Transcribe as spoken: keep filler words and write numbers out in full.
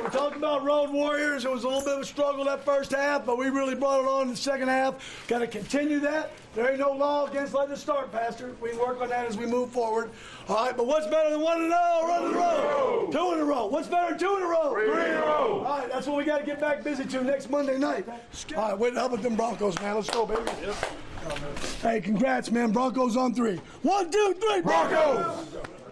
we talked about Road Warriors. It was a little bit of a struggle that first half, but we really brought it on in the second half. Got to continue that. There ain't no law against letting it start, Pastor. We can work on that as we move forward. All right, but what's better than one in a row? Run in a row. Two in a row. What's better than two in a row? Three in a row. All right, that's what we got to get back busy to next Monday night. All right, wait up with them Broncos, man. Let's go, baby. Yep. Hey, congrats, man. Broncos on three. One, two, three. Broncos.